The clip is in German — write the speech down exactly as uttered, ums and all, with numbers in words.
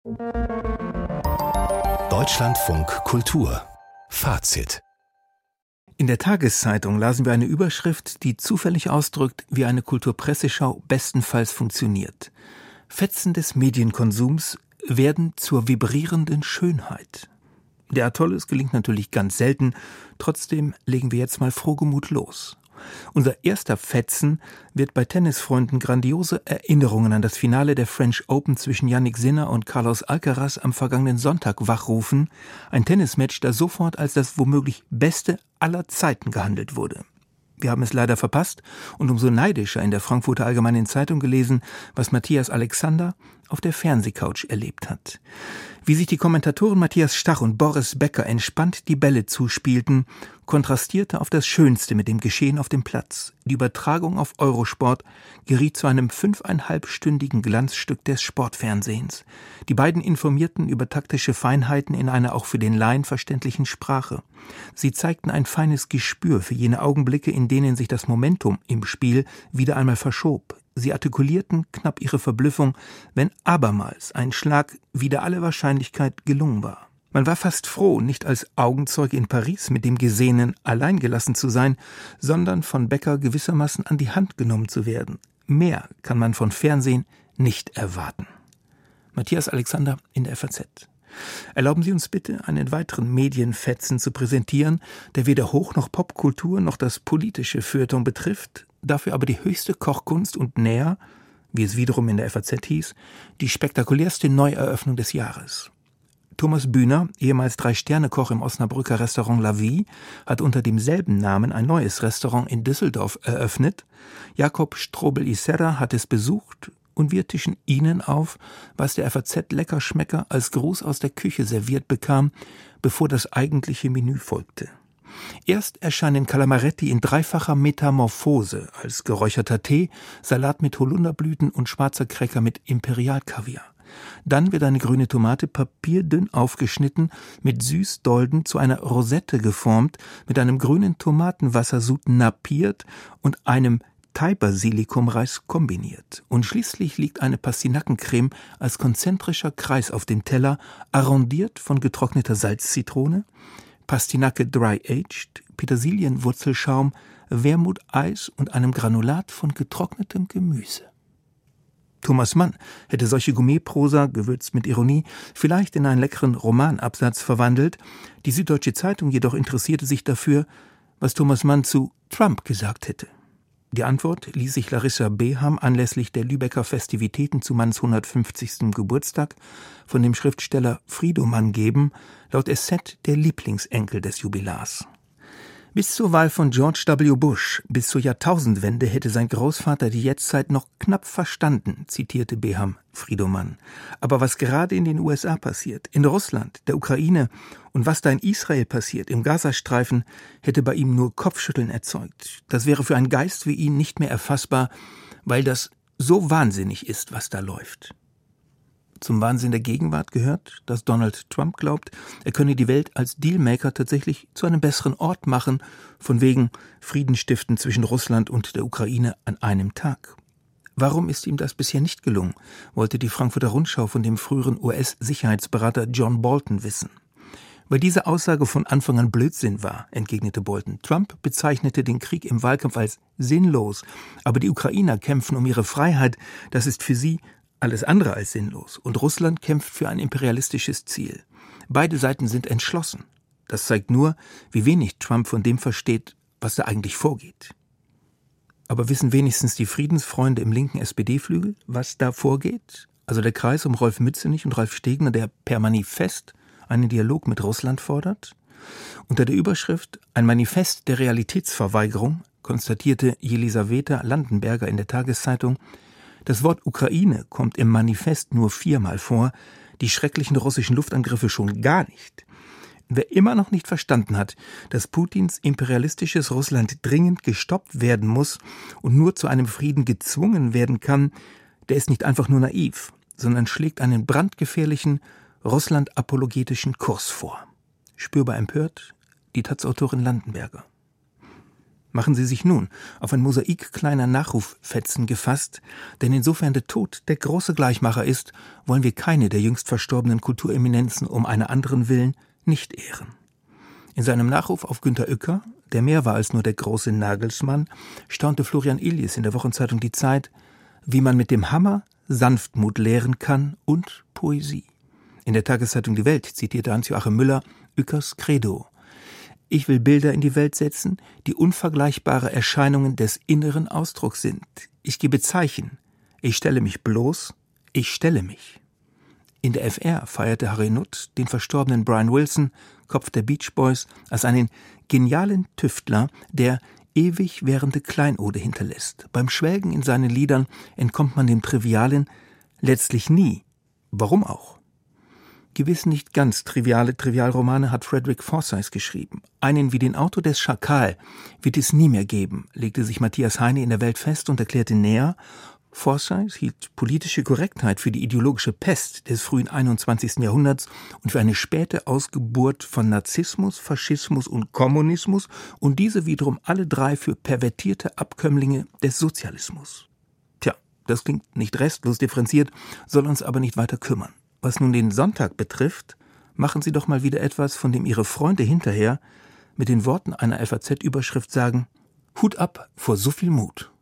Deutschlandfunk Kultur Fazit. In der Tageszeitung lasen wir eine Überschrift, die zufällig ausdrückt, wie eine Kulturpresseschau bestenfalls funktioniert. Fetzen des Medienkonsums werden zur vibrierenden Schönheit. Der Atolles gelingt natürlich ganz selten, trotzdem legen wir jetzt mal frohgemut los. Unser erster Fetzen wird bei Tennisfreunden grandiose Erinnerungen an das Finale der French Open zwischen Jannik Sinner und Carlos Alcaraz am vergangenen Sonntag wachrufen. Ein Tennismatch, das sofort als das womöglich beste aller Zeiten gehandelt wurde. Wir haben es leider verpasst und umso neidischer in der Frankfurter Allgemeinen Zeitung gelesen, was Matthias Alexander auf der Fernsehcouch erlebt hat. Wie sich die Kommentatoren Matthias Stach und Boris Becker entspannt die Bälle zuspielten, kontrastierte auf das Schönste mit dem Geschehen auf dem Platz. Die Übertragung auf Eurosport geriet zu einem fünfeinhalbstündigen Glanzstück des Sportfernsehens. Die beiden informierten über taktische Feinheiten in einer auch für den Laien verständlichen Sprache. Sie zeigten ein feines Gespür für jene Augenblicke, in denen sich das Momentum im Spiel wieder einmal verschob. Sie artikulierten knapp ihre Verblüffung, wenn abermals ein Schlag wider alle Wahrscheinlichkeit gelungen war. Man war fast froh, nicht als Augenzeuge in Paris mit dem Gesehenen allein gelassen zu sein, sondern von Becker gewissermaßen an die Hand genommen zu werden. Mehr kann man von Fernsehen nicht erwarten. Matthias Alexander in der F A Z. Erlauben Sie uns bitte, einen weiteren Medienfetzen zu präsentieren, der weder Hoch- noch Popkultur noch das politische Feuilleton betrifft, dafür aber die höchste Kochkunst und näher, wie es wiederum in der F A Z hieß, die spektakulärste Neueröffnung des Jahres. Thomas Bühner, ehemals Drei-Sterne-Koch im Osnabrücker Restaurant La Vie, hat unter demselben Namen ein neues Restaurant in Düsseldorf eröffnet. Jakob Strobel-Isserra hat es besucht und wir tischen Ihnen auf, was der F A Z-Leckerschmecker als Gruß aus der Küche serviert bekam, bevor das eigentliche Menü folgte. Erst erscheinen Calamaretti in dreifacher Metamorphose als geräucherter Tee, Salat mit Holunderblüten und schwarzer Cracker mit Imperialkaviar. Dann wird eine grüne Tomate papierdünn aufgeschnitten, mit Süßdolden zu einer Rosette geformt, mit einem grünen Tomatenwassersud nappiert und einem Thai-Basilikumreis kombiniert. Und schließlich liegt eine Pastinackencreme als konzentrischer Kreis auf dem Teller, arrondiert von getrockneter Salzzitrone, Pastinake Dry-Aged, Petersilienwurzelschaum, Wermuteis und einem Granulat von getrocknetem Gemüse. Thomas Mann hätte solche Gourmetprosa, gewürzt mit Ironie, vielleicht in einen leckeren Romanabsatz verwandelt. Die Süddeutsche Zeitung jedoch interessierte sich dafür, was Thomas Mann zu Trump gesagt hätte. Die Antwort ließ sich Larissa Beham anlässlich der Lübecker Festivitäten zu Manns hundertfünfzigsten Geburtstag von dem Schriftsteller Friedomann geben, laut S Z der Lieblingsenkel des Jubilars. Bis zur Wahl von George W. Bush, bis zur Jahrtausendwende hätte sein Großvater die Jetztzeit noch knapp verstanden, zitierte Beham Friedomann. Aber was gerade in den U S A passiert, in Russland, der Ukraine und was da in Israel passiert, im Gazastreifen, hätte bei ihm nur Kopfschütteln erzeugt. Das wäre für einen Geist wie ihn nicht mehr erfassbar, weil das so wahnsinnig ist, was da läuft. Zum Wahnsinn der Gegenwart gehört, dass Donald Trump glaubt, er könne die Welt als Dealmaker tatsächlich zu einem besseren Ort machen, von wegen Frieden stiften zwischen Russland und der Ukraine an einem Tag. Warum ist ihm das bisher nicht gelungen, wollte die Frankfurter Rundschau von dem früheren U S-Sicherheitsberater John Bolton wissen. Weil diese Aussage von Anfang an Blödsinn war, entgegnete Bolton. Trump bezeichnete den Krieg im Wahlkampf als sinnlos, aber die Ukrainer kämpfen um ihre Freiheit, das ist für sie alles andere als sinnlos. Und Russland kämpft für ein imperialistisches Ziel. Beide Seiten sind entschlossen. Das zeigt nur, wie wenig Trump von dem versteht, was da eigentlich vorgeht. Aber wissen wenigstens die Friedensfreunde im linken S P D-Flügel, was da vorgeht? Also der Kreis um Rolf Mützenich und Ralf Stegner, der per Manifest einen Dialog mit Russland fordert? Unter der Überschrift »Ein Manifest der Realitätsverweigerung« konstatierte Jelisaweta Landenberger in der Tageszeitung, das Wort Ukraine kommt im Manifest nur viermal vor, die schrecklichen russischen Luftangriffe schon gar nicht. Wer immer noch nicht verstanden hat, dass Putins imperialistisches Russland dringend gestoppt werden muss und nur zu einem Frieden gezwungen werden kann, der ist nicht einfach nur naiv, sondern schlägt einen brandgefährlichen, Russland-apologetischen Kurs vor. Spürbar empört die Taz-Autorin Landenberger. Machen Sie sich nun auf ein Mosaik kleiner Nachruffetzen gefasst, denn insofern der Tod der große Gleichmacher ist, wollen wir keine der jüngst verstorbenen Kultureminenzen um einer anderen willen nicht ehren. In seinem Nachruf auf Günter Uecker, der mehr war als nur der große Nagelsmann, staunte Florian Illies in der Wochenzeitung Die Zeit, wie man mit dem Hammer Sanftmut lehren kann und Poesie. In der Tageszeitung Die Welt zitierte Hans-Joachim Müller Ueckers Credo: Ich will Bilder in die Welt setzen, die unvergleichbare Erscheinungen des inneren Ausdrucks sind. Ich gebe Zeichen. Ich stelle mich bloß. Ich stelle mich. In der F R feierte Harry Nutt den verstorbenen Brian Wilson, Kopf der Beach Boys, als einen genialen Tüftler, der ewig währende Kleinode hinterlässt. Beim Schwelgen in seinen Liedern entkommt man dem Trivialen letztlich nie. Warum auch? Gewiss nicht ganz triviale Trivialromane hat Frederick Forsyth geschrieben. Einen wie den Autor des Schakal wird es nie mehr geben, legte sich Matthias Heine in der Welt fest und erklärte näher, Forsyth hielt politische Korrektheit für die ideologische Pest des frühen einundzwanzigsten Jahrhunderts und für eine späte Ausgeburt von Narzissmus, Faschismus und Kommunismus und diese wiederum alle drei für pervertierte Abkömmlinge des Sozialismus. Tja, das klingt nicht restlos differenziert, soll uns aber nicht weiter kümmern. Was nun den Sonntag betrifft, machen Sie doch mal wieder etwas, von dem Ihre Freunde hinterher mit den Worten einer F A Z-Überschrift sagen: Hut ab vor so viel Mut.